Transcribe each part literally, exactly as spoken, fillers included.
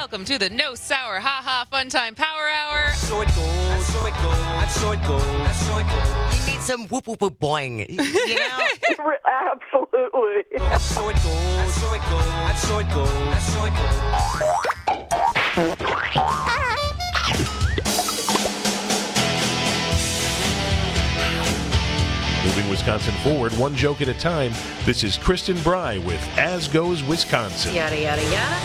Welcome to the No Sour Ha Ha Fun Time Power Hour. So it goes, so it goes, so it goes, so it goes. You need some whoop whoop whoop boing. You know? Absolutely. So it goes, so it goes, so it goes, so it Moving Wisconsin forward, one joke at a time. This is Kristen Bry with As Goes Wisconsin. Yada, yada, yada.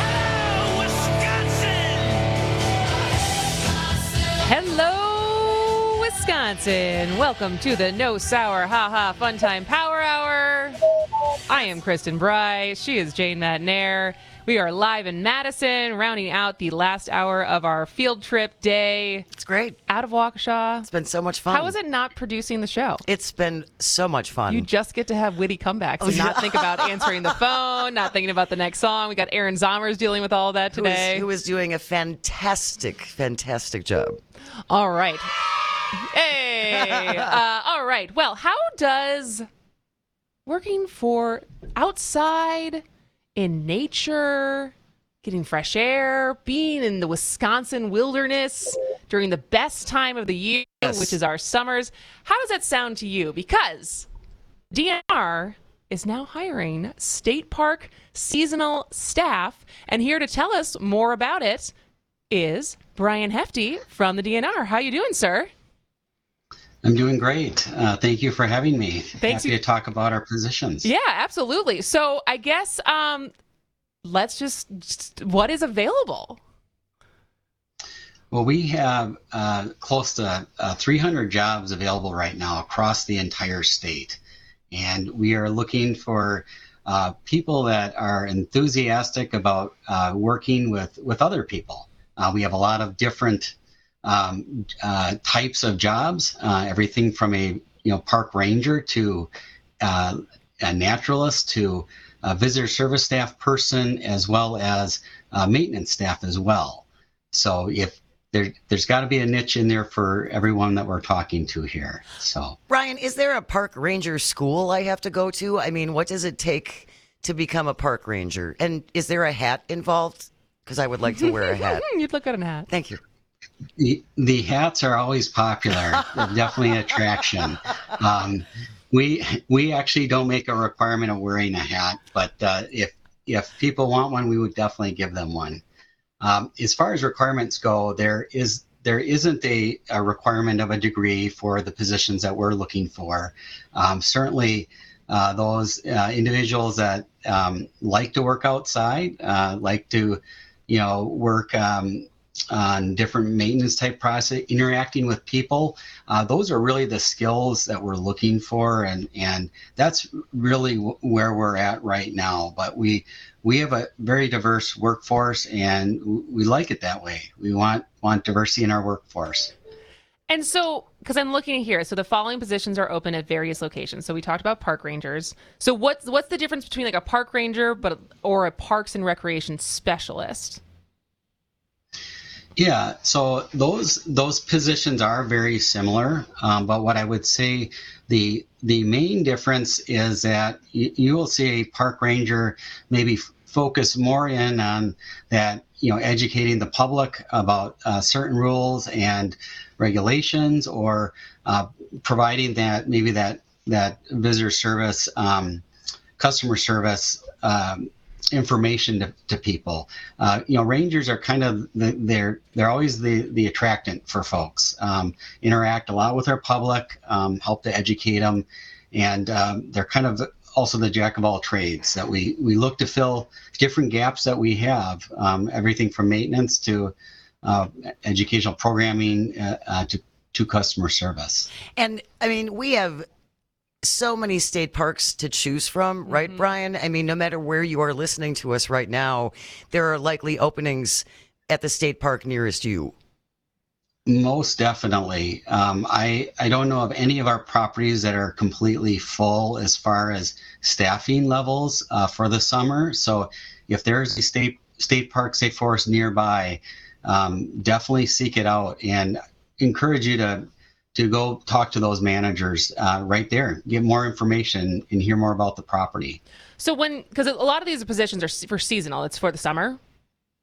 Hello, Wisconsin. Welcome to the No Sour Ha Ha Fun Time Power Hour. I am Kristen Bry. She is Jane Matnair. We are live in Madison, rounding out the last hour of our field trip day. It's great. Out of Waukesha. It's been so much fun. How is it not producing the show? It's been so much fun. You just get to have witty comebacks and not think about answering the phone, not thinking about the next song. We got Aaron Zomers dealing with all of that today. Who is, who is doing a fantastic, fantastic job. All right. Hey. uh, all right. Well, how does working for outside in nature, getting fresh air, being in the Wisconsin wilderness during the best time of the year, Yes. which is our summers, how does that sound to you? Because D N R is now hiring state park seasonal staff, and here to tell us more about it is Brian Hefty from the D N R. How you doing, sir? I'm doing great. Uh, thank you for having me. Thanks Happy you- to talk about our positions. Yeah, absolutely. So I guess um, let's just, just what is available? Well, we have uh, close to uh, three hundred jobs available right now across the entire state. And we are looking for uh, people that are enthusiastic about uh, working with, with other people. Uh, we have a lot of different um, uh, types of jobs, uh, everything from a you know park ranger to uh, a naturalist to a visitor service staff person, as well as uh, maintenance staff as well. So if there, there's got to be a niche in there for everyone that we're talking to here. So Brian, is there a park ranger school I have to go to? I mean, what does it take to become a park ranger? And is there a hat involved? Because I would like to wear a hat. You'd look good in a hat. Thank you. the, the hats are always popular. They're definitely an attraction. Um, we we actually don't make a requirement of wearing a hat, but uh, if if people want one, we would definitely give them one. Um, as far as requirements go, there is there isn't a, a requirement of a degree for the positions that we're looking for. Um, certainly, uh, those uh, individuals that um, like to work outside, uh, like to, you know, work um, on different maintenance type process, interacting with people. Uh, those are really the skills that we're looking for, and and that's really w- where we're at right now. But we we have a very diverse workforce, and w- we like it that way. We want want diversity in our workforce. And so, because I'm looking here, so the following positions are open at various locations. So we talked about park rangers. So what's what's the difference between like a park ranger, but or a parks and recreation specialist? Yeah, so those those positions are very similar, um, but what I would say the the main difference is that you, you will see a park ranger maybe f- focus more in on that, you know, educating the public about uh, certain rules and regulations, or uh, providing that maybe that that visitor service, um, customer service. Um, information to, to people. Uh, you know, rangers are kind of the, they're they're always the the attractant for folks. Um, interact a lot with our public, um, help to educate them, and um, they're kind of also the jack of all trades that we we look to fill different gaps that we have. Um, everything from maintenance to uh, educational programming uh, uh, to to customer service. And I mean, we have so many state parks to choose from, right, Mhm. Brian? I mean, no matter where you are listening to us right now, there are likely openings at the state park nearest you. Most definitely. Um, I I don't know of any of our properties that are completely full as far as staffing levels uh, for the summer. So if there's a state state park, state forest nearby, um, definitely seek it out, and encourage you to to go talk to those managers uh, right there, get more information and hear more about the property. So when, because a lot of these positions are s- for seasonal, it's for the summer.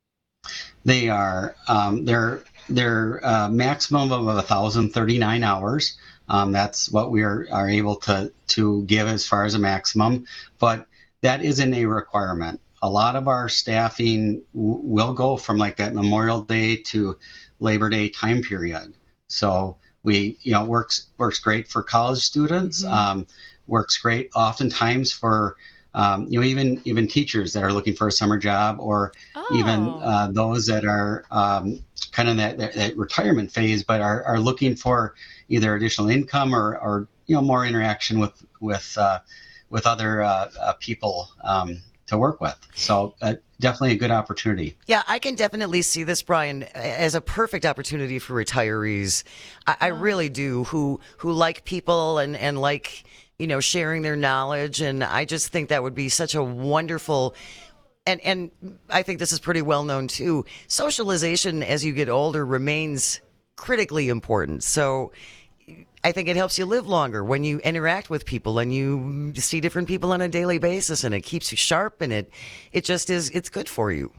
They are um, they're they're uh, maximum of one thousand thirty-nine hours. Um, that's what we are, are able to to give as far as a maximum, but that isn't a requirement. A lot of our staffing w- will go from like that Memorial Day to Labor Day time period. So we, you know, works works great for college students. Mm-hmm. Um, works great oftentimes for um, you know even even teachers that are looking for a summer job, or Oh. even uh, those that are um, kind of that, that, that retirement phase, but are, are looking for either additional income or, or you know more interaction with with uh, with other uh, uh, people um, to work with. So uh, definitely a good opportunity. Yeah, I can definitely see this, Brian, as a perfect opportunity for retirees. I, I really do, who who like people and, and like, you know, sharing their knowledge. And I just think that would be such a wonderful, and, and I think this is pretty well known too, socialization as you get older remains critically important. So I think it helps you live longer when you interact with people and you see different people on a daily basis, and it keeps you sharp, and it it just is, it's good for you.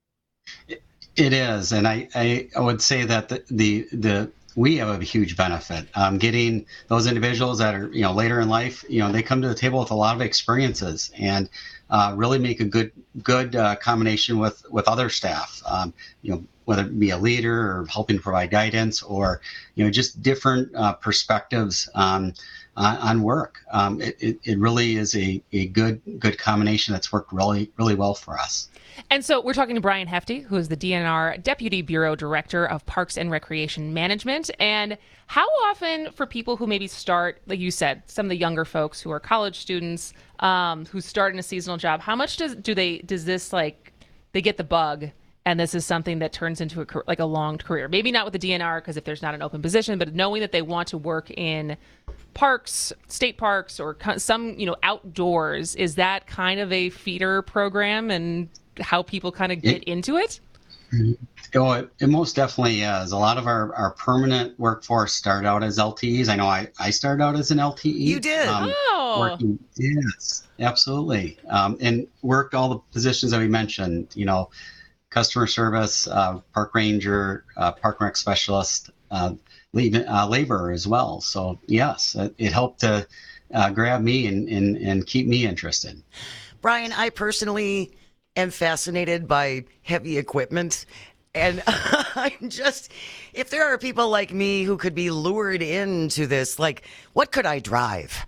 It is, and I, I, I would say that the, the the we have a huge benefit um, getting those individuals that are you know later in life. You know, they come to the table with a lot of experiences and uh, really make a good good uh, combination with with other staff. Um, you know, whether it be a leader or helping provide guidance, or you know just different uh, perspectives on on, on work. Um, it, it it really is a, a good good combination that's worked really really well for us. And so we're talking to Brian Hefty, who is the D N R Deputy Bureau Director of Parks and Recreation Management. And how often, for people who maybe start, like you said, some of the younger folks who are college students um, who start in a seasonal job, how much does do they does this like they get the bug, and this is something that turns into a like a long career? Maybe not with the D N R, because if there's not an open position, but knowing that they want to work in parks, state parks, or some you know outdoors, is that kind of a feeder program and how people kind of get it, into it? Oh, it, it most definitely is. A lot of our, our permanent workforce start out as L T Es. I know I, I started out as an L T E. You did? Oh. Working, yes, absolutely. Um, and worked all the positions that we mentioned, you know, customer service, uh, park ranger, uh, park rec specialist, uh, leave, uh, labor as well. So, yes, it, it helped to uh, grab me and, and, and keep me interested. Brian, I personally am fascinated by heavy equipment. And I'm just, if there are people like me who could be lured into this, like, what could I drive?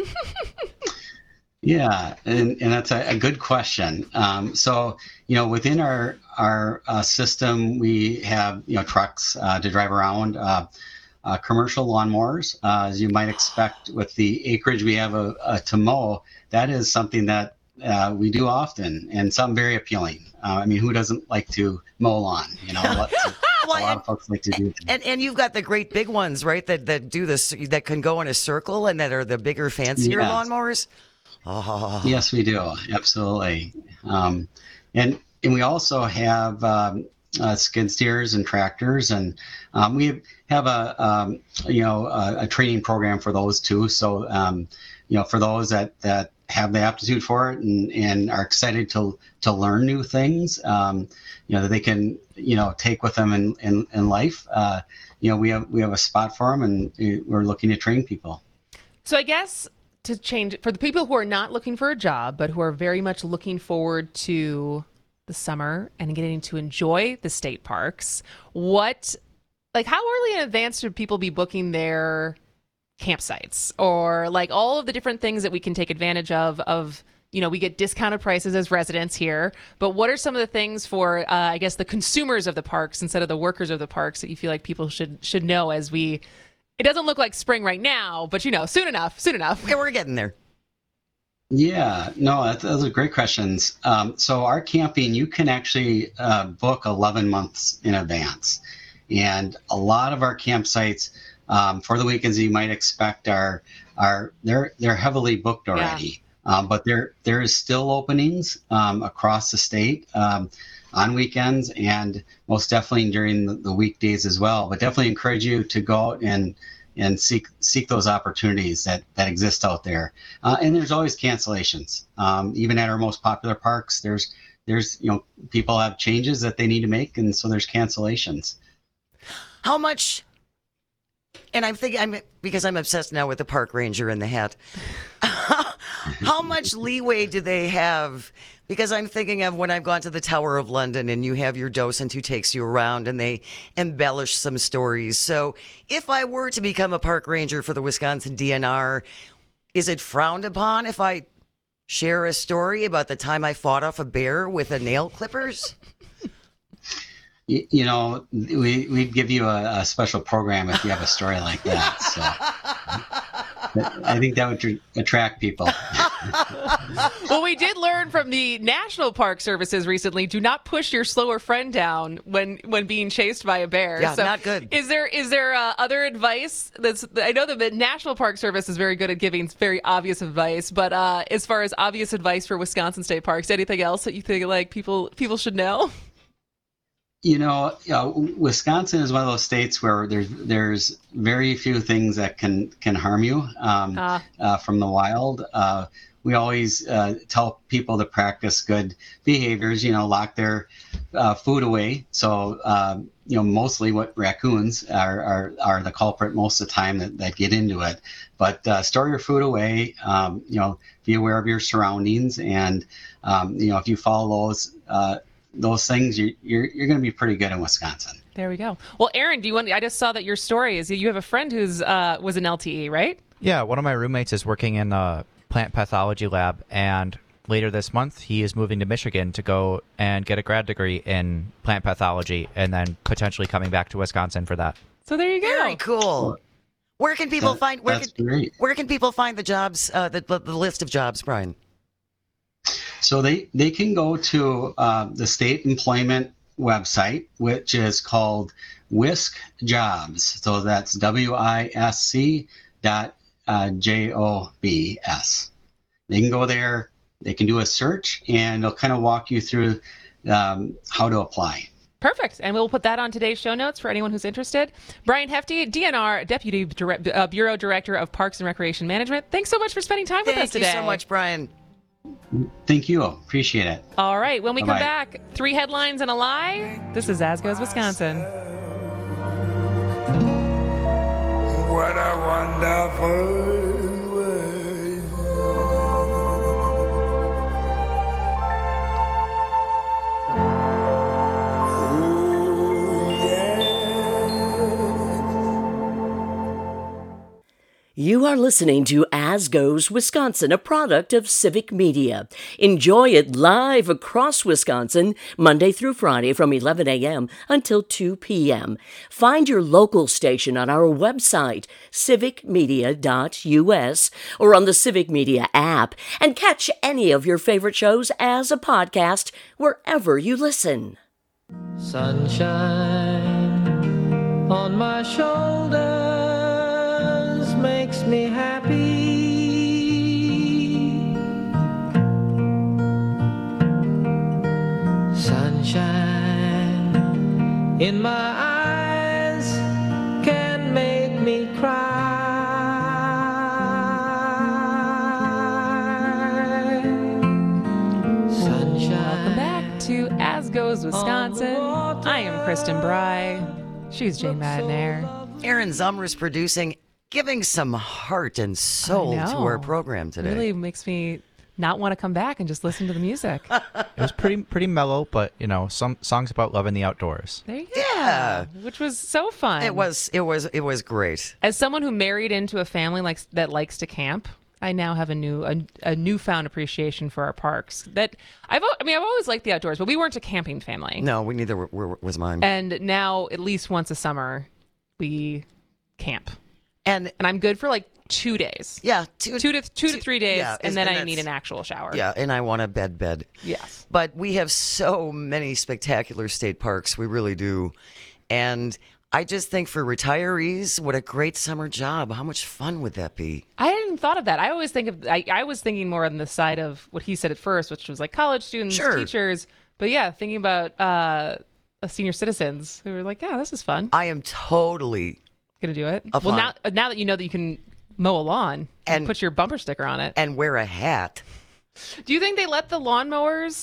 Yeah, and, and that's a, a good question. Um, so, you know, within our our uh, system, we have, you know, trucks uh, to drive around, uh, uh, commercial lawnmowers, uh, as you might expect with the acreage we have uh, uh, to mow. That is something that uh, we do often, and some very appealing. Uh, I mean, who doesn't like to mow lawn? You know, lots of, a Well, lot and- of folks like to do that. And and you've got the great big ones, right? That that do this, that can go in a circle, and that are the bigger, fancier Yes. lawnmowers. Oh, Yes, we do. Absolutely. Um, and and we also have um, uh, skid steers and tractors, and um, we have a um, you know a, a training program for those too. So um, you know for those that that have the aptitude for it and, and are excited to to learn new things, um, you know that they can you know take with them in in, in life. Uh, you know we have we have a spot for them, and we're looking to train people. So I guess to change for the people who are not looking for a job, but who are very much looking forward to the summer and getting to enjoy the state parks, what, like, how early in advance should people be booking their campsites, or like all of the different things that we can take advantage of? Of you know, we get discounted prices as residents here, but what are some of the things for, uh, I guess, the consumers of the parks instead of the workers of the parks that you feel like people should should know as we? It doesn't look like spring right now, but you know, soon enough, soon enough. yeah, we're getting there. Yeah, no, that, those are great questions. Um, so our camping, you can actually uh, book eleven months in advance. And a lot of our campsites um, for the weekends you might expect are, are they're, they're heavily booked already. Um, but there there is still openings um, across the state um, on weekends, and most definitely during the, the weekdays as well. But definitely encourage you to go out and and seek seek those opportunities that, that exist out there. Uh, and there's always cancellations. Um, even at our most popular parks, there's there's, you know, people have changes that they need to make, and so there's cancellations. How much? And I'm thinking, I'm because I'm obsessed now with the park ranger and the hat. How much leeway do they have? Because I'm thinking of when I've gone to the Tower of London and you have your docent who takes you around and they embellish some stories. So if I were to become a park ranger for the Wisconsin D N R, is it frowned upon if I share a story about the time I fought off a bear with a nail clippers? You, you know, we, we'd give you a, a special program if you have a story like that. So I think that would tr- attract people. Well, we did learn from the National Park Services recently: do not push your slower friend down when when being chased by a bear. Yeah, so not good. Is there is there uh, other advice? That's I know that the National Park Service is very good at giving very obvious advice, but uh, as far as obvious advice for Wisconsin state parks, anything else that you think like people people should know? You know, uh, Wisconsin is one of those states where there's there's very few things that can can harm you um, Ah. uh, from the wild. Uh, we always uh, tell people to practice good behaviors. You know, lock their uh, food away. So um, you know, mostly what raccoons are, are are the culprit most of the time that, that get into it. But uh, store your food away. Um, you know, be aware of your surroundings, and um, you know, if you follow those. Uh, those things, you, you're you're going to be pretty good in Wisconsin. There we go. Well, Aaron, do you want? I just saw that your story is you have a friend who's uh, was an L T E, right? Yeah, one of my roommates is working in a plant pathology lab, and later this month he is moving to Michigan to go and get a grad degree in plant pathology, and then potentially coming back to Wisconsin for that. So there you go. Very cool. Where can people That- find where that's can, great. where can people find the jobs, uh, the, the the list of jobs, Brian? So they, they can go to uh, the state employment website, which is called Wisc Jobs. So that's W I S C dot uh, J O B S. They can go there, they can do a search, and they'll kind of walk you through um, how to apply. Perfect. And we'll put that on today's show notes for anyone who's interested. Brian Hefty, D N R Deputy Direct, uh, Bureau Director of Parks and Recreation Management. Thanks so much for spending time with Thank us today. you so much, Brian. Thank you. Appreciate it. All right. When we come Bye-bye. back, three headlines and a lie. This is As Goes Wisconsin. What a wonderful world. Oh, yeah. You are listening to As Goes Wisconsin, a product of Civic Media. Enjoy it live across Wisconsin, Monday through Friday from eleven a.m. until two p.m. Find your local station on our website, civic media dot u s, or on the Civic Media app, and catch any of your favorite shows as a podcast wherever you listen. Sunshine on my shoulders makes me happy. Sunshine in my eyes can make me cry. Sunshine. Welcome back to As Goes Wisconsin. I am Kristen Bry. She's Jane Maddenair. Aaron Zummer's producing, giving some heart and soul I to know. our program today. Really makes me not want to come back and just listen to the music. It was pretty pretty mellow, but you know, some songs about loving the outdoors. There you go. Yeah. Which was so fun. It was it was it was great. As someone who married into a family like that likes to camp, I now have a new a, a newfound appreciation for our parks. That I've al- I mean I've always liked the outdoors, but we weren't a camping family. No, we neither were, were, was mine. And now at least once a summer we camp. And And I'm good for like two days. yeah, two, Two to two to three days, yeah, and then I that's- need an actual shower. Yeah, and I want a bed bed. Yes. But we have so many spectacular state parks. We really do. And I just think for retirees, what a great summer job. How much fun would that be? I hadn't thought of that. I always think of I, I was thinking more on the side of what he said at first, which was like college students, Sure. teachers. But yeah, thinking about uh, uh, senior citizens who were like, yeah, this is fun. I am totally Gonna do it. Up well, on- now now that you know that you can mow a lawn and And- put your bumper sticker on it. and wear a hat. Do you think they let the lawnmowers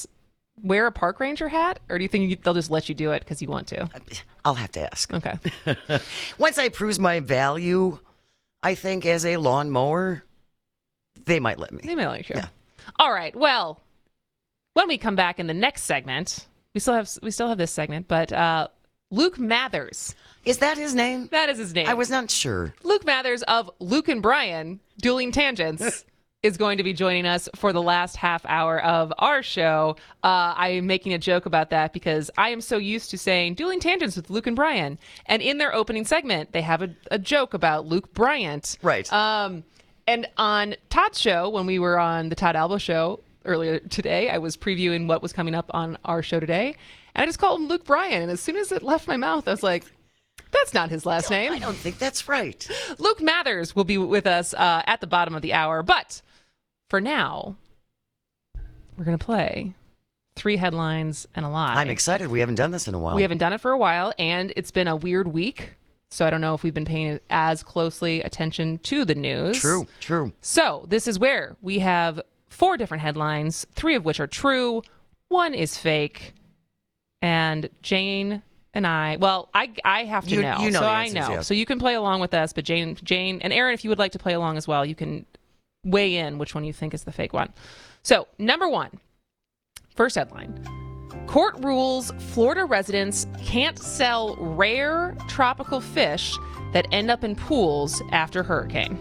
wear a park ranger hat, or do you think you, they'll just let you do it because you want to? I'll have to ask. Okay. Once I prove my value, I think as a lawnmower, they might let me. They may let you. Yeah. All right. Well, when we come back in the next segment, we still have we still have this segment, but uh, Luke Mathers. Is that his name? That is his name. I was not sure. Luke Mathers of Luke and Brian, Dueling Tangents, is going to be joining us for the last half hour of our show. Uh, I am making a joke about that because I am so used to saying Dueling Tangents with Luke and Brian. And in their opening segment, they have a, a joke about Luke Bryant. Right. Um, and on Todd's show, when we were on the Todd Alba show earlier today, I was previewing what was coming up on our show today. And I just called him Luke Bryan. And as soon as it left my mouth, I was like, that's not his last name. I don't think that's right. Luke Mathers will be with us uh, at the bottom of the hour. But for now, we're going to play three headlines and a lie. I'm excited. We haven't done this in a while. We haven't done it for a while, and it's been a weird week. So I don't know if we've been paying as closely attention to the news. True, true. So this is where we have four different headlines, three of which are true, one is fake, and Jane and I, well, I I have to You- know, you know so the I answers, know. yeah. So you can play along with us, but Jane, Jane, and Aaron, if you would like to play along as well, you can weigh in which one you think is the fake one. So number one, first headline. Court rules Florida residents can't sell rare tropical fish that end up in pools after hurricane.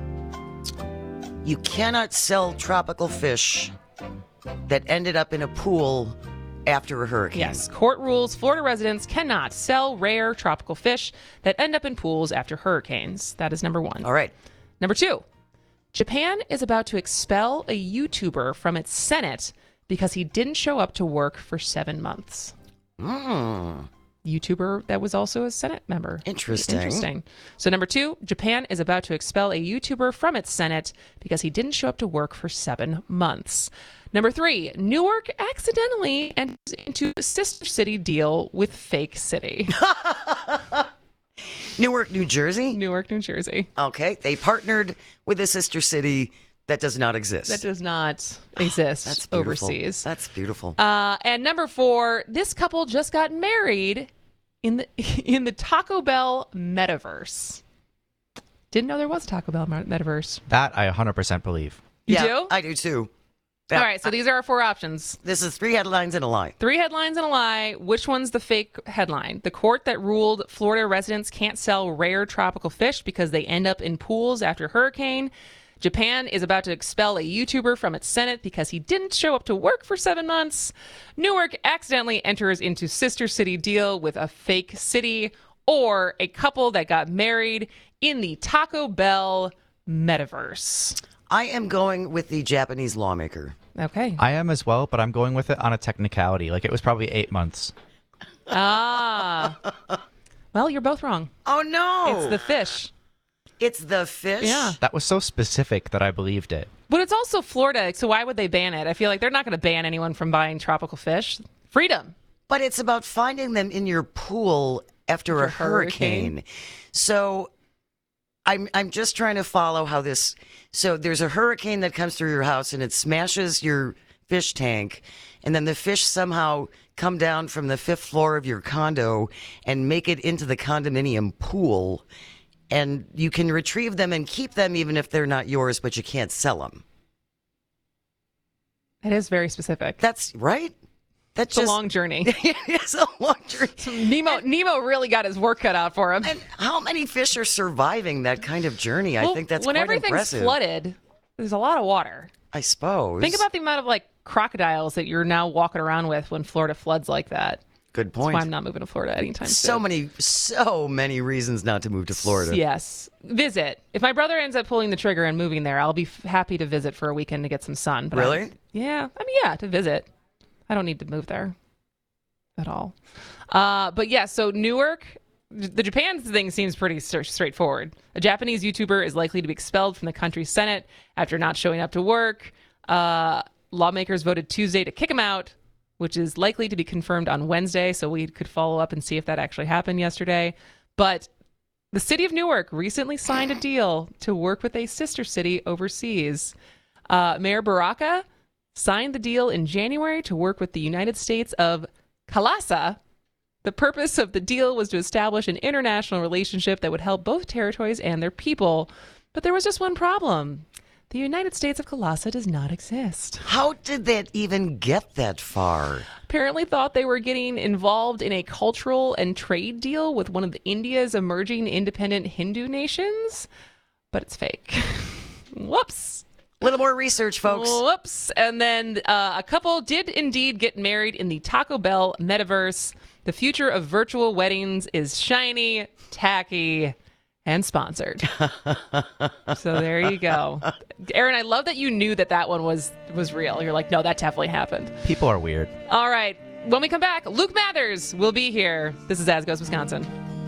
You cannot sell tropical fish that ended up in a pool after a hurricane. Yes, court rules Florida residents cannot sell rare tropical fish that end up in pools after hurricanes. That is number one. All right. Number two, Japan is about to expel a YouTuber from its Senate because he didn't show up to work for seven months. Mm. YouTuber that was also a Senate member. Interesting. Interesting. So number two, Japan is about to expel a YouTuber from its Senate because he didn't show up to work for seven months. Number three, Newark accidentally enters into a sister city deal with Fake City. Newark, New Jersey? Newark, New Jersey. Okay. They partnered with a sister city that does not exist. That does not exist That's beautiful. overseas. That's beautiful. Uh, and number four, this couple just got married in the in the Taco Bell metaverse. Didn't know there was a Taco Bell met- metaverse. That I one hundred percent believe. You yeah, do? I do too. Yeah. All right, so these are our four options. This is three headlines and a lie. Three headlines and a lie. Which one's the fake headline? The court that ruled Florida residents can't sell rare tropical fish because they end up in pools after hurricane. Japan is about to expel a YouTuber from its Senate because he didn't show up to work for seven months. Newark accidentally enters into sister city deal with a fake city, or a couple that got married in the Taco Bell metaverse. I am going with the Japanese lawmaker. Okay. I am as well, but I'm going with it on a technicality. Like it was probably eight months. Ah. Well, you're both wrong. Oh, no. It's the fish. It's the fish? Yeah. That was so specific that I believed it. But it's also Florida, so why would they ban it? I feel like they're not going to ban anyone from buying tropical fish. Freedom. But it's about finding them in your pool after, After a a hurricane. hurricane. So I'm I'm just trying to follow how this. So there's a hurricane that comes through your house and it smashes your fish tank, and then the fish somehow come down from the fifth floor of your condo and make it into the condominium pool, and you can retrieve them and keep them even if they're not yours, but you can't sell them. It is very specific. That's right. That's It's a just long journey. it's a long journey. Nemo Nemo really got his work cut out for him. And how many fish are surviving that kind of journey? I Well, think that's when quite everything's impressive. flooded, there's a lot of water. I suppose. Think about the amount of like crocodiles that you're now walking around with when Florida floods like that. Good That's point. why I'm not moving to Florida anytime so soon. many, so many reasons not to move to Florida. Yes. Visit. If my brother ends up pulling the trigger and moving there, I'll be f- happy to visit for a weekend to get some sun. But I- Really? yeah. I mean, yeah, to visit. I don't need to move there at all. Uh, but yeah, so Newark, the Japan thing seems pretty st- straightforward. A Japanese YouTuber is likely to be expelled from the country's Senate after not showing up to work. Uh, lawmakers voted Tuesday to kick him out, which is likely to be confirmed on Wednesday. So we could follow up and see if that actually happened yesterday. But the city of Newark recently signed a deal to work with a sister city overseas. Uh, Mayor Baraka signed the deal in January to work with the United States of Kalasa. The purpose of the deal was to establish an international relationship that would help both territories and their people. But there was just one problem. The United States of Kalasa does not exist. How did that even get that far? Apparently thought they were getting involved in a cultural and trade deal with one of the India's emerging independent Hindu nations, but it's fake. Whoops. A little more research, folks. Whoops. And then uh, a couple did indeed get married in the Taco Bell metaverse. The future of virtual weddings is shiny, tacky, and sponsored. So there you go. Aaron, I love that you knew that that one was was real. You're like, no, that definitely happened. People are weird. All right. When we come back, Luke Mathers will be here. This is As Goes Wisconsin.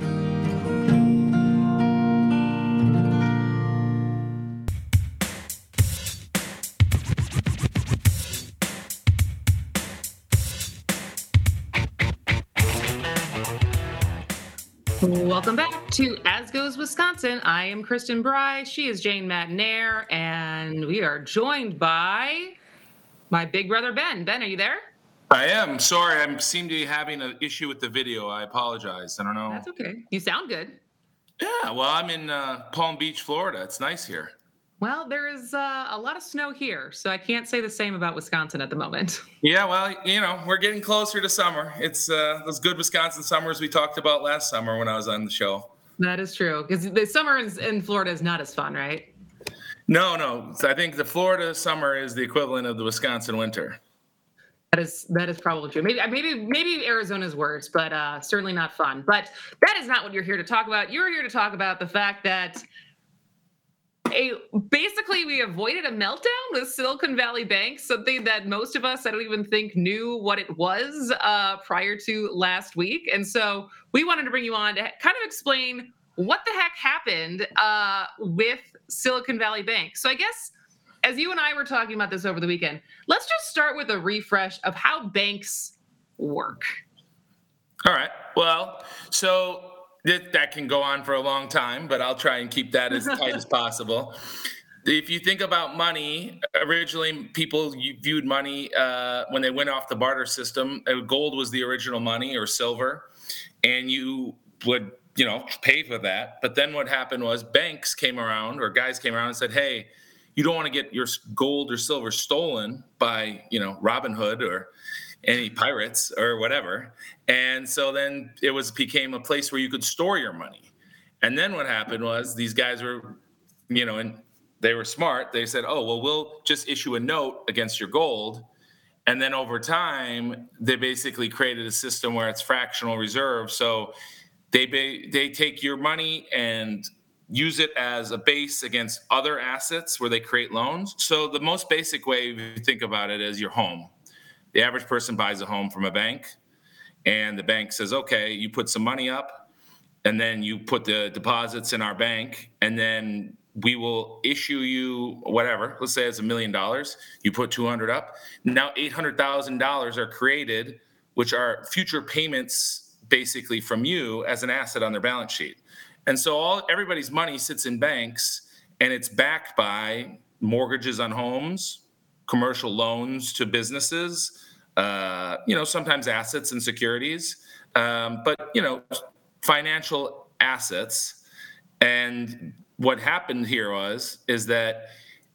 Welcome back to As Goes Wisconsin. I am Kristen Bry. She is Jane Matnair, and we are joined by my big brother, Ben. Ben, are you there? I am. Sorry, I seem to be having an issue with the video. I apologize. I don't know. That's okay. You sound good. Yeah, well, I'm in uh, Palm Beach, Florida. It's nice here. Well, there is uh, a lot of snow here, so I can't say the same about Wisconsin at the moment. Yeah, well, you know, we're getting closer to summer. It's uh, those good Wisconsin summers we talked about last summer when I was on the show. That is true, because the summer in Florida is not as fun, right? No, no. I think the Florida summer is the equivalent of the Wisconsin winter. That is that is probably true. Maybe maybe maybe Arizona's worse, but uh, certainly not fun. But that is not what you're here to talk about. You're here to talk about the fact that A, basically, we avoided a meltdown with Silicon Valley Bank, something that most of us, I don't even think, knew what it was uh, prior to last week. And so we wanted to bring you on to kind of explain what the heck happened uh, with Silicon Valley Bank. So I guess as you and I were talking about this over the weekend, let's just start with a refresh of how banks work. All right. Well, so That, that can go on for a long time, but I'll try and keep that as tight as possible. If you think about money, originally people viewed money uh, when they went off the barter system. uh, Gold was the original money, or silver, and you would, you know, pay for that. But then what happened was banks came around, or guys came around and said, "Hey, you don't want to get your gold or silver stolen by, you know, Robin Hood or any pirates or whatever." And so then it was became a place where you could store your money. And then what happened was these guys were, you know, and they were smart. They said, "Oh, well, we'll just issue a note against your gold." And then over time, they basically created a system where it's fractional reserve. So they ba- they take your money and use it as a base against other assets where they create loans. So the most basic way, if you think about it, is your home. The average person buys a home from a bank, and the bank says, "Okay, you put some money up, and then you put the deposits in our bank, and then we will issue you whatever. Let's say it's a million dollars. You put two hundred up. Now eight hundred thousand dollars are created, which are future payments basically from you as an asset on their balance sheet. And so all everybody's money sits in banks, and it's backed by mortgages on homes, commercial loans to businesses, uh, you know, sometimes assets and securities, um, but, you know, financial assets. And what happened here was, is that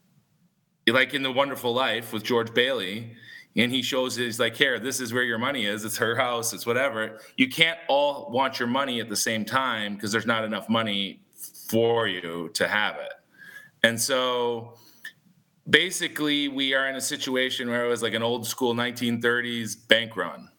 like in The Wonderful Life with George Bailey, and he shows, he's like, "Here, this is where your money is. It's her house. It's whatever." You can't all want your money at the same time because there's not enough money for you to have it. And so basically, we are in a situation where it was like an old school nineteen thirties bank run.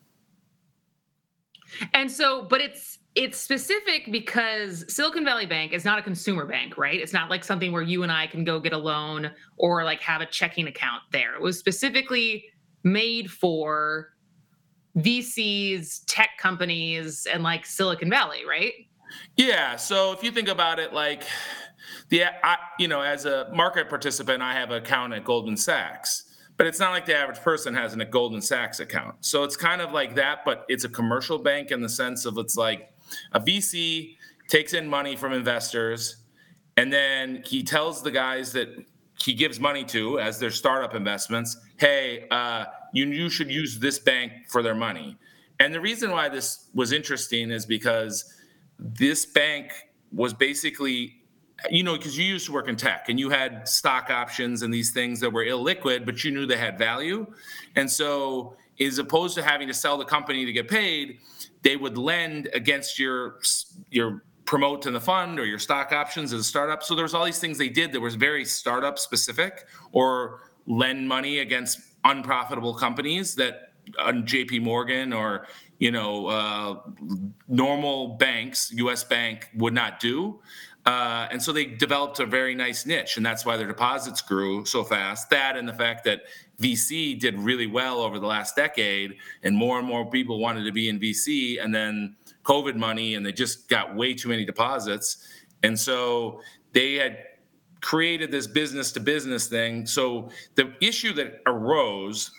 And so, but it's it's specific because Silicon Valley Bank is not a consumer bank, right? It's not like something where you and I can go get a loan or like have a checking account there. It was specifically made for V Cs, tech companies, and like Silicon Valley, right? Yeah. So if you think about it, like the, I, you know, as a market participant, I have an account at Goldman Sachs, but it's not like the average person has a Goldman Sachs account. So it's kind of like that, but it's a commercial bank in the sense of it's like a V C takes in money from investors, and then he tells the guys that he gives money to as their startup investments. Hey, uh, you you should use this bank for their money. And the reason why this was interesting is because this bank was basically, you know, because you used to work in tech and you had stock options and these things that were illiquid, but you knew they had value. And so as opposed to having to sell the company to get paid, they would lend against your your promote in the fund or your stock options as a startup. So there's all these things they did that was very startup specific, or lend money against unprofitable companies that on J P Morgan or, you know, uh, normal banks, U S Bank would not do. Uh, and so they developed a very nice niche, and that's why their deposits grew so fast. That and the fact that V C did really well over the last decade, and more and more people wanted to be in V C, and then COVID money, and they just got way too many deposits. And so they had created this business to business thing. So the issue that arose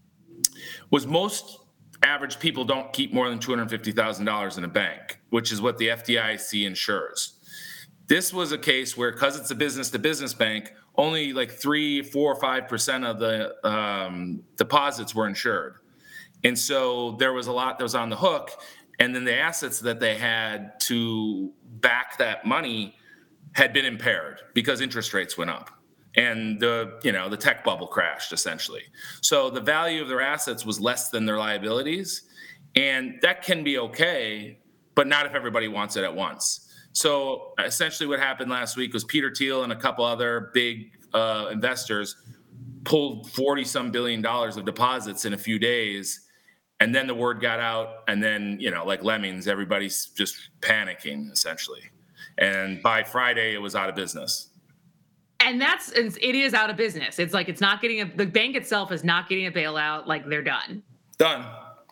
was most average people don't keep more than two hundred fifty thousand dollars in a bank, which is what the F D I C insures. This was a case where, because it's a business-to-business bank, only like three, four, or five percent of the um, deposits were insured, and so there was a lot that was on the hook. And then the assets that they had to back that money had been impaired because interest rates went up, and the you know the tech bubble crashed essentially. So the value of their assets was less than their liabilities, and that can be okay, but not if everybody wants it at once. So essentially what happened last week was Peter Thiel and a couple other big uh, investors pulled forty some billion dollars of deposits in a few days. And then the word got out, and then, you know, like lemmings, everybody's just panicking essentially. And by Friday, it was out of business. And that's, it is out of business. It's like, it's not getting a, the bank itself is not getting a bailout. Like, they're done. Done.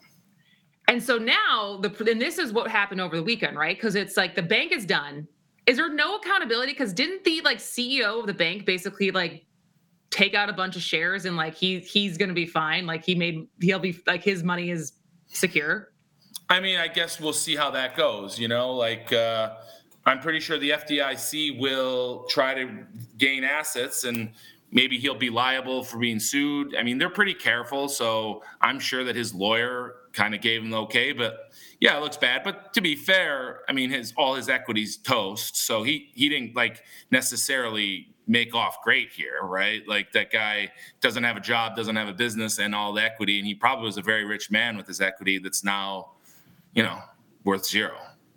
And so now, the and this is what happened over the weekend, right? Because it's like the bank is done. Is there no accountability? Because didn't the like C E O of the bank basically like take out a bunch of shares and like he he's going to be fine? Like he made he'll be like his money is secure. I mean, I guess we'll see how that goes. You know, like uh, I'm pretty sure the F D I C will try to gain assets, and maybe he'll be liable for being sued. I mean, they're pretty careful, so I'm sure that his lawyer kind of gave him the okay. But yeah, it looks bad. But to be fair, I mean, his all his equity's toast, so he he didn't like necessarily make off great here, right? Like that guy doesn't have a job, doesn't have a business, and all the equity, and he probably was a very rich man with his equity that's now, you know, worth zero.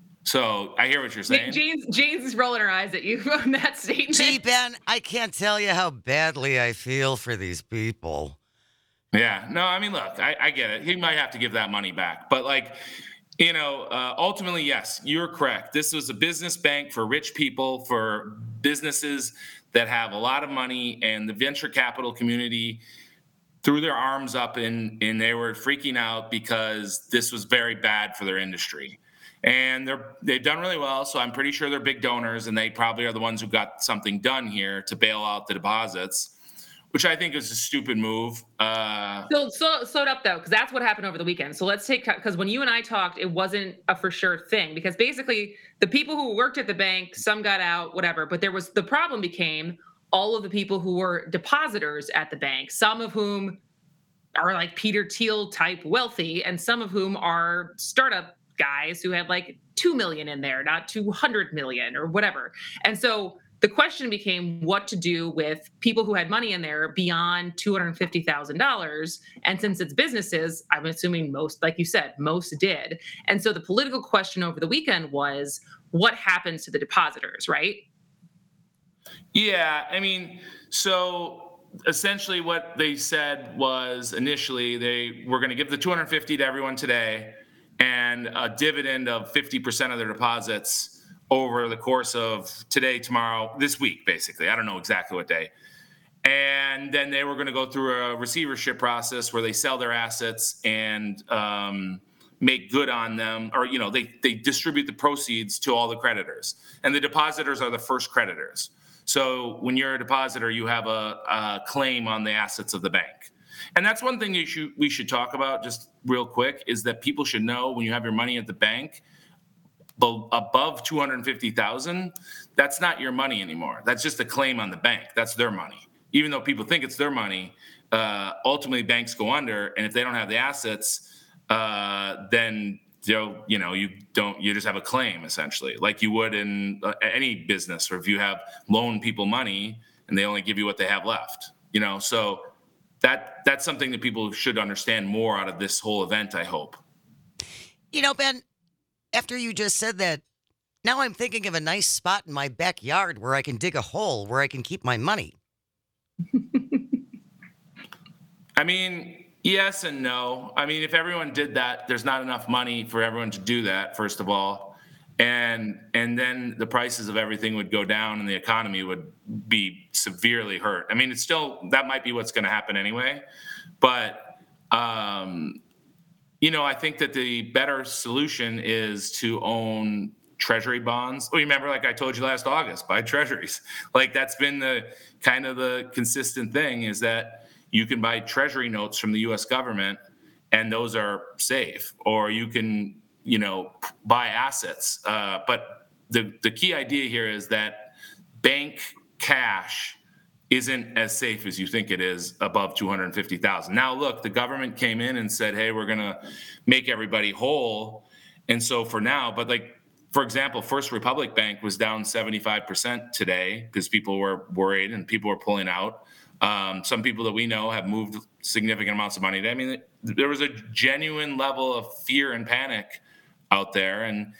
So I hear what you're saying. Jane's, Jane's is rolling her eyes at you on that statement. Gee, Ben, I can't tell you how badly I feel for these people. Yeah, no, I mean, look, I, I get it. He might have to give that money back. But like, you know, uh, ultimately, yes, you're correct. This was a business bank for rich people, for businesses that have a lot of money, and the venture capital community threw their arms up and, and they were freaking out because this was very bad for their industry. And they're, they've done really well, so I'm pretty sure they're big donors, and they probably are the ones who got something done here to bail out the deposits, which I think is a stupid move. Uh, so, so slow it up, though, because that's what happened over the weekend. So let's take, because when you and I talked, it wasn't a for sure thing, because basically the people who worked at the bank, some got out, whatever, but there was, the problem became all of the people who were depositors at the bank, some of whom are like Peter Thiel type wealthy, and some of whom are startup guys who had like two million in there, not two hundred million or whatever. And so the question became what to do with people who had money in there beyond two hundred fifty thousand dollars. And since it's businesses, I'm assuming most, like you said, most did. And so the political question over the weekend was what happens to the depositors, right? Yeah, I mean, so essentially what they said was initially they were going to give the two hundred fifty to everyone today, and a dividend of fifty percent of their deposits over the course of today, tomorrow, this week, basically. I don't know exactly what day. And then they were going to go through a receivership process where they sell their assets and um, make good on them, or, you know, they, they distribute the proceeds to all the creditors. And the depositors are the first creditors. So when you're a depositor, you have a, a claim on the assets of the bank. And that's one thing you should, we should talk about just real quick, is that people should know when you have your money at the bank above two hundred fifty thousand dollars, that's not your money anymore. That's just a claim on the bank. That's their money. even though people think it's their money, uh, ultimately banks go under, and if they don't have the assets, uh, then you you know you don't you just have a claim essentially, like you would in uh, any business, or if you have loan people money and they only give you what they have left, you know. So that that's something that people should understand more out of this whole event, I hope. You know, Ben, after you just said that, now I'm thinking of a nice spot in my backyard where I can dig a hole where I can keep my money. I mean, yes and no. I mean, if everyone did that, there's not enough money for everyone to do that, first of all. And and then the prices of everything would go down and the economy would be severely hurt. I mean, it's still, that might be what's going to happen anyway. But, um, you know, I think that the better solution is to own treasury bonds. Well, remember, like I told you last August, buy treasuries. Like that's been the kind of the consistent thing, is that you can buy treasury notes from the U S government and those are safe, or you can, you know, buy assets. Uh, but the, the key idea here is that bank cash isn't as safe as you think it is above two hundred fifty thousand. Now, look, the government came in and said, hey, we're going to make everybody whole. And so for now, but like, for example, First Republic Bank was down seventy-five percent today because people were worried and people were pulling out. Um, some people that we know have moved significant amounts of money. I mean, there was a genuine level of fear and panic out there, and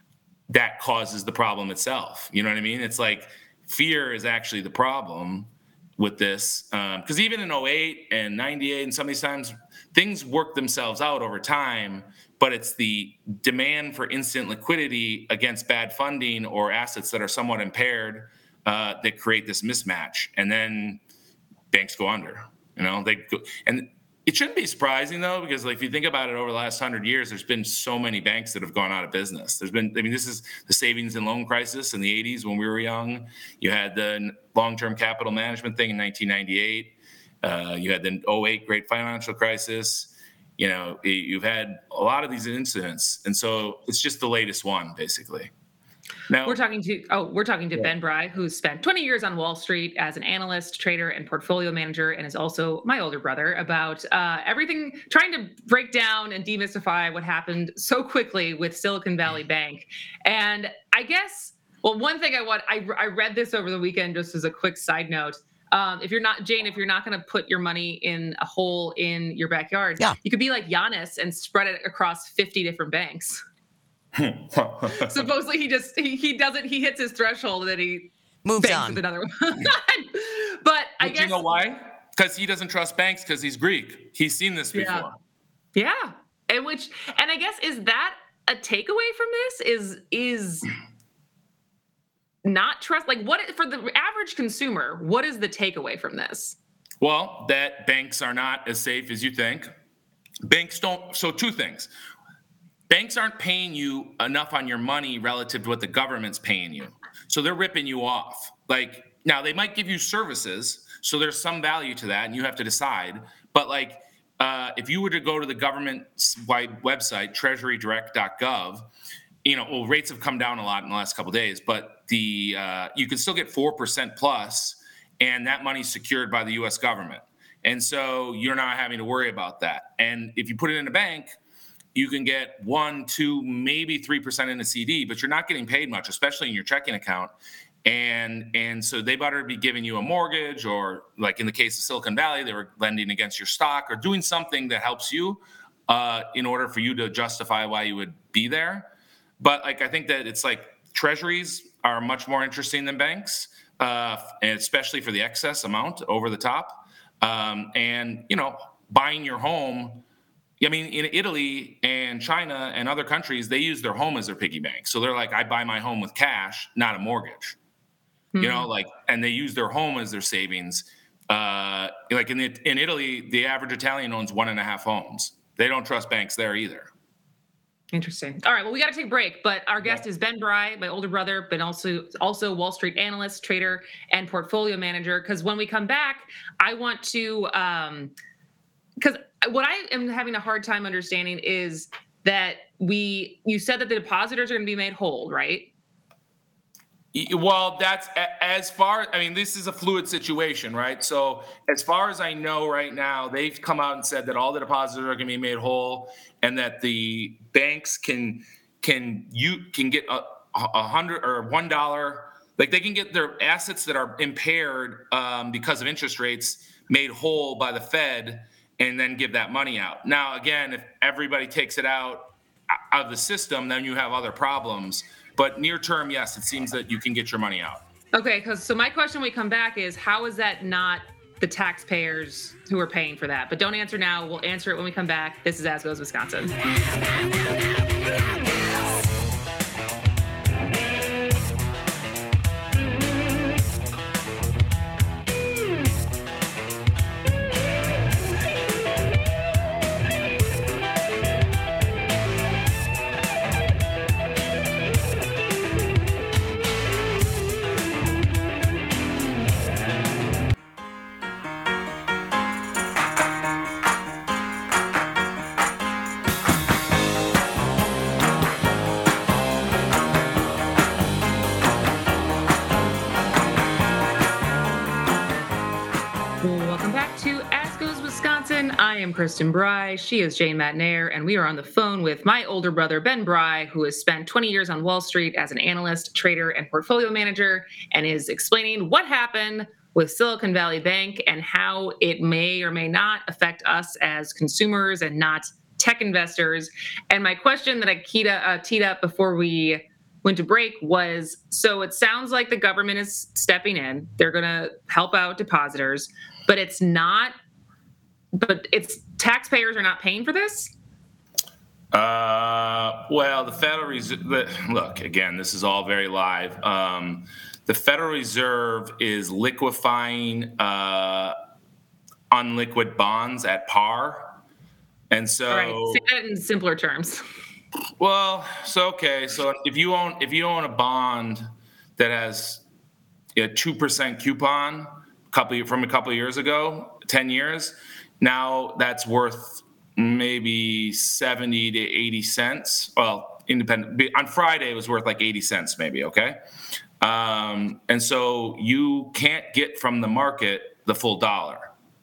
that causes the problem itself. You know what I mean? It's like fear is actually the problem with this, because um, even in oh eight and ninety-eight and some of these times, things work themselves out over time, but it's the demand for instant liquidity against bad funding or assets that are somewhat impaired uh, that create this mismatch. And then banks go under, you know, they go, and it shouldn't be surprising though, because like if you think about it, over the last hundred years, there's been so many banks that have gone out of business. There's been, I mean, this is the savings and loan crisis in the eighties when we were young. You had the long-term capital management thing in nineteen ninety-eight. Uh, you had the oh eight great financial crisis. You know, you've had a lot of these incidents, and so it's just the latest one, basically. Now, we're talking to oh, we're talking to Yeah. Ben Bry, who's spent twenty years on Wall Street as an analyst, trader, and portfolio manager, and is also my older brother, about uh, everything, trying to break down and demystify what happened so quickly with Silicon Valley Bank. And I guess, well, one thing I want, I, I read this over the weekend just as a quick side note. Um, if you're not, Jane, if you're not going to put your money in a hole in your backyard, Yeah. you could be like Giannis and spread it across fifty different banks. Supposedly he just he, he doesn't he hits his threshold and then he Moves banks on. with another one. But I but guess you know why? Because he doesn't trust banks, because he's Greek. He's seen this before. Yeah. Yeah. And which and I guess is that a takeaway from this is is not trust, like what for the average consumer, what is the takeaway from this? Well, that banks are not as safe as you think. Banks don't, so two things. Banks aren't paying you enough on your money relative to what the government's paying you. So they're ripping you off. Like, now they might give you services, so there's some value to that, and you have to decide. But like, uh, if you were to go to the government's wide website, treasury direct dot gov, you know, well, rates have come down a lot in the last couple of days, but the uh, you can still get four percent plus, and that money's secured by the U S government. And so you're not having to worry about that. And if you put it in a bank, you can get one, two, maybe three percent in a C D, but you're not getting paid much, especially in your checking account. And and so they better be giving you a mortgage, or like in the case of Silicon Valley, they were lending against your stock or doing something that helps you uh, in order for you to justify why you would be there. But like, I think that it's like treasuries are much more interesting than banks, uh, and especially for the excess amount over the top. Um, and, you know, buying your home, I mean, in Italy and China and other countries, they use their home as their piggy bank. So they're like, I buy my home with cash, not a mortgage. Mm-hmm. You know, like, and they use their home as their savings. Uh, like in the, in Italy, the average Italian owns one and a half homes. They don't trust banks there either. Interesting. All right. Well, we got to take a break, but our guest is Ben Bry, my older brother, but also also Wall Street analyst, trader, and portfolio manager. Because when we come back, I want to, um, because what I am having a hard time understanding is that we, you said that the depositors are going to be made whole, right? Y- Well, that's a- as far, I mean, this is a fluid situation, right? So, as far as I know right now, they've come out and said that all the depositors are going to be made whole, and that the banks can can you can get a, a hundred or one dollar, like they can get their assets that are impaired um, because of interest rates made whole by the Fed, and then give that money out. Now, again, if everybody takes it out out of the system, then you have other problems. But near term, yes, it seems that you can get your money out. Okay, because so my question when we come back is, how is that not the taxpayers who are paying for that? But don't answer now. We'll answer it when we come back. This is As Goes Wisconsin. Welcome back to As Goes Wisconsin. I am Kristen Bry. She is Jane Matnair, and we are on the phone with my older brother, Ben Bry, who has spent twenty years on Wall Street as an analyst, trader, and portfolio manager, and is explaining what happened with Silicon Valley Bank and how it may or may not affect us as consumers and not tech investors. And my question that I keyed, uh, teed up before we went to break was, so it sounds like the government is stepping in. They're going to help out depositors, but it's not, but it's taxpayers are not paying for this? Uh, well, the Federal Reserve, look, again, this is all very live. Um, the Federal Reserve is liquefying uh, unliquid bonds at par. And so, All right, say that in simpler terms. Well, so okay, so if you own if you own a bond that has a two percent coupon, couple from a couple of years ago, ten years, now that's worth maybe seventy to eighty cents. Well, independent on Friday it was worth like eighty cents, maybe. Okay, um, and so you can't get from the market the full dollar.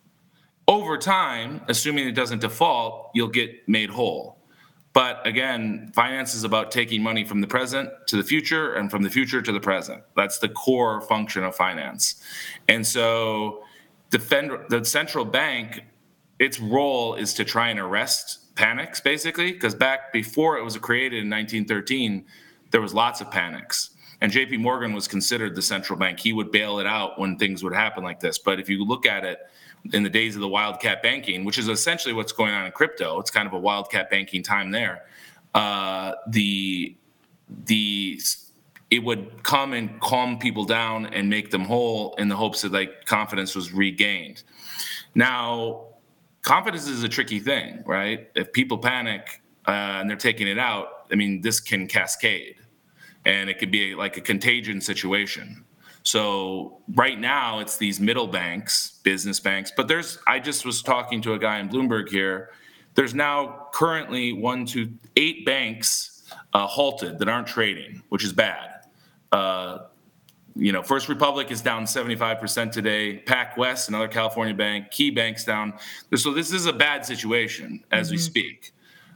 Over time, assuming it doesn't default, you'll get made whole. But again, finance is about taking money from the present to the future and from the future to the present. That's the core function of finance. And so the, Fed, the central bank, its role is to try and arrest panics, basically, because back before it was created in nineteen thirteen, there was lots of panics. And J P Morgan was considered the central bank. He would bail it out when things would happen like this. But if you look at it, in the days of the wildcat banking, which is essentially what's going on in crypto, it's kind of a wildcat banking time there. Uh, the the it would come and calm people down and make them whole in the hopes that like confidence was regained. Now, confidence is a tricky thing, right? If people panic uh, and they're taking it out, I mean, this can cascade, and it could be like a contagion situation. So right now it's these middle banks, business banks, but there's, I just was talking to a guy in Bloomberg here. There's now currently one, two, eight banks uh, halted that aren't trading, which is bad. Uh, you know, First Republic is down seventy-five percent today. PacWest, another California bank, Key Bank's down. So this is a bad situation as mm-hmm. we speak.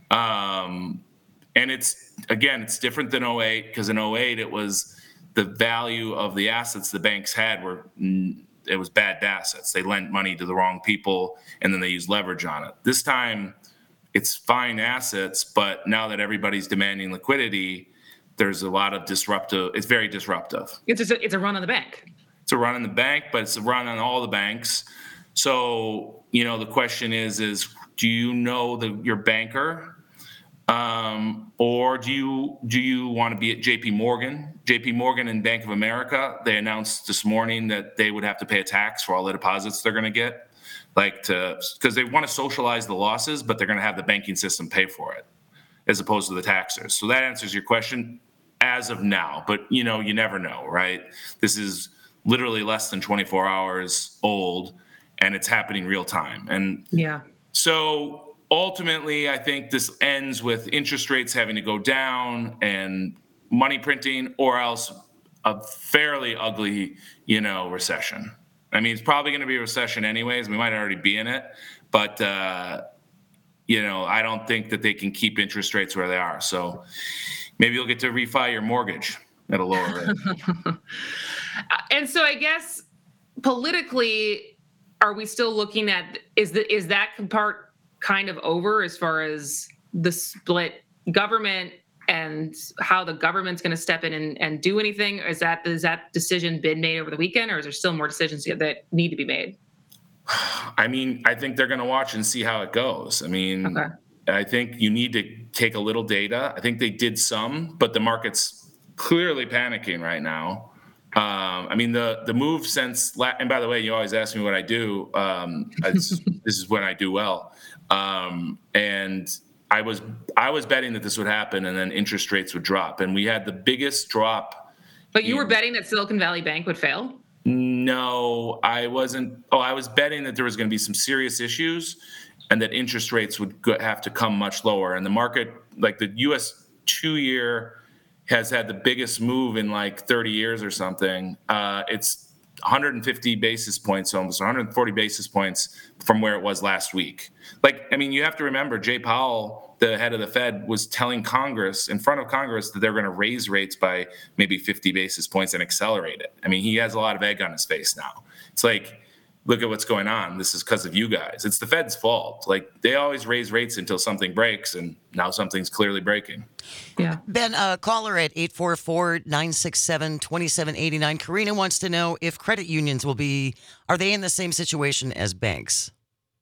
Um, and it's, again, it's different than oh eight, because in oh eight it was, the value of the assets the banks had were, it was bad assets. They lent money to the wrong people and then they used leverage on it. This time it's fine assets, but now that everybody's demanding liquidity, there's a lot of disruptive, it's very disruptive. It's just a, it's a run on the bank. It's a run on the bank, but it's a run on all the banks. So, you know, the question is, is do you know the, your banker? Um, or do you do you want to be at J P Morgan? J P Morgan and Bank of America, they announced this morning that they would have to pay a tax for all the deposits they're going to get, like to because they want to socialize the losses, but they're going to have the banking system pay for it, as opposed to the taxers. So that answers your question as of now. But you know, you never know, right? This is literally less than twenty-four hours old, and it's happening real time. And yeah, so. Ultimately, I think this ends with interest rates having to go down and money printing, or else a fairly ugly, you know, recession. I mean, it's probably going to be a recession anyways. We might already be in it, but uh, you know, I don't think that they can keep interest rates where they are. So maybe you'll get to refi your mortgage at a lower rate. And so I guess politically, are we still looking at, is the is that part kind of over as far as the split government and how the government's going to step in and, and do anything? Is that, is that decision been made over the weekend, or is there still more decisions that need to be made? I mean, I think they're going to watch and see how it goes. I mean, Okay. I think you need to take a little data. I think they did some, but the market's clearly panicking right now. Um, I mean, the the move since, la- and by the way, you always ask me what I do. Um, this is when I do well. Um, and I was I was betting that this would happen, and then interest rates would drop, and we had the biggest drop. But you were in- betting that Silicon Valley Bank would fail? No, I wasn't. Oh, I was betting that there was going to be some serious issues, and that interest rates would go, have to come much lower. And the market, like the U S two-year, has had the biggest move in like thirty years or something. Uh, it's one hundred fifty basis points, almost one hundred forty basis points from where it was last week. Like, I mean, you have to remember, Jay Powell, the head of the Fed, was telling Congress, in front of Congress, that they're going to raise rates by maybe fifty basis points and accelerate it. I mean, he has a lot of egg on his face now. It's like, look at what's going on. This is because of you guys. It's the Fed's fault. Like, they always raise rates until something breaks, and now something's clearly breaking. Yeah. Ben, uh, caller at eight four four, nine six seven, two seven eight nine. Karina wants to know if credit unions will be, are they in the same situation as banks?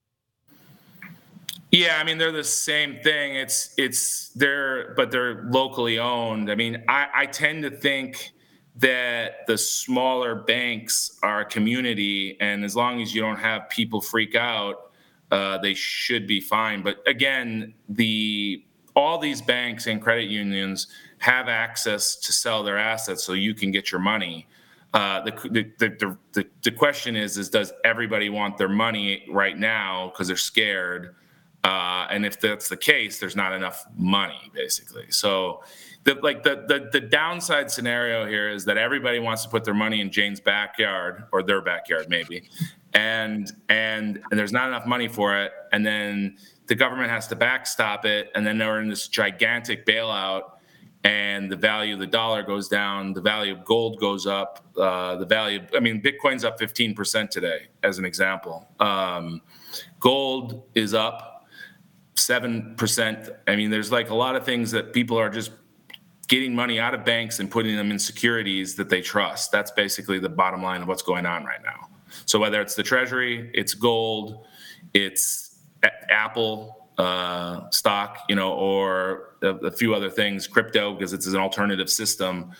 Yeah, I mean, they're the same thing. It's, it's, they're, but they're locally owned. I mean, I, I tend to think that the smaller banks are a community, and as long as you don't have people freak out, uh, they should be fine. But again, the all these banks and credit unions have access to sell their assets, so you can get your money. Uh, the, the, the the the question is is does everybody want their money right now because they're scared? Uh, and if that's the case, there's not enough money, basically. So. The, like the, the the downside scenario here is that everybody wants to put their money in Jane's backyard, or their backyard maybe, and and and there's not enough money for it, and then the government has to backstop it, and then they're in this gigantic bailout, and the value of the dollar goes down, the value of gold goes up, uh, the value, I mean, Bitcoin's up fifteen percent today, as an example. Um, gold is up seven percent. I mean, there's like a lot of things that people are just getting money out of banks and putting them in securities that they trust. That's basically the bottom line of what's going on right now. So whether it's the Treasury, it's gold, it's a- Apple uh, stock, you know, or a, a few other things, crypto, because it's an alternative system.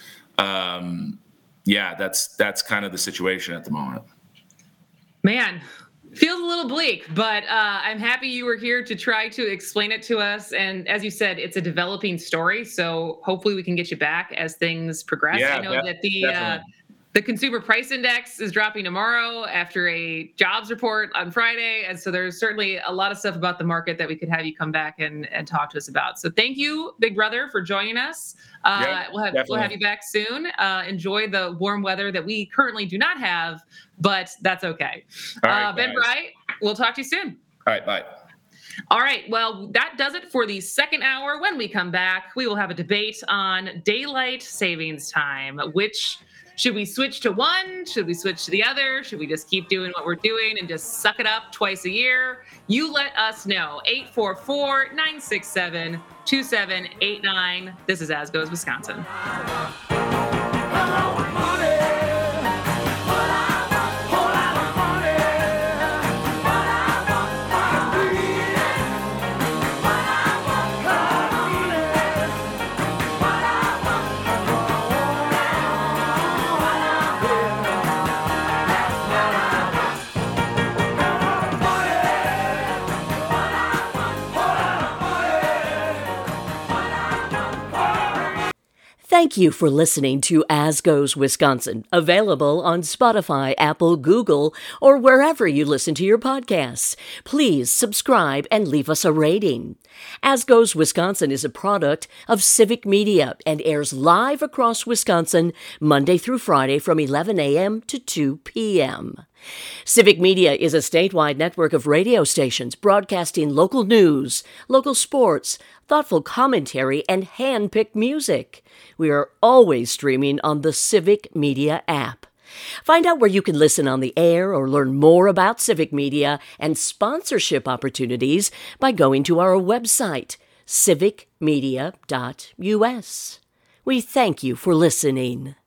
Um, yeah, that's that's kind of the situation at the moment. Man, feels a little bleak, but uh, I'm happy you were here to try to explain it to us. And as you said, it's a developing story, so hopefully we can get you back as things progress. Yeah, I know that- that the uh, definitely. the consumer price index is dropping tomorrow after a jobs report on Friday, and so there's certainly a lot of stuff about the market that we could have you come back and, and talk to us about. So thank you, Big Brother, for joining us. Uh, Yeah, we'll have we'll definitely. have you back soon. Uh, enjoy the warm weather that we currently do not have, but that's okay. All right, uh, Ben guys. Bry, we'll talk to you soon. All right, bye. All right. Well, that does it for the second hour. When we come back, we will have a debate on daylight savings time. Which should we switch to one? Should we switch to the other? Should we just keep doing what we're doing and just suck it up twice a year? You let us know. eight four four, nine six seven, two seven eight nine. This is As Goes Wisconsin. Thank you for listening to As Goes Wisconsin, available on Spotify, Apple, Google, or wherever you listen to your podcasts. Please subscribe and leave us a rating. As Goes Wisconsin is a product of Civic Media and airs live across Wisconsin Monday through Friday from eleven a.m. to two p.m. Civic Media is a statewide network of radio stations broadcasting local news, local sports, thoughtful commentary, and hand-picked music. We are always streaming on the Civic Media app. Find out where you can listen on the air or learn more about Civic Media and sponsorship opportunities by going to our website, civic media dot u s. We thank you for listening.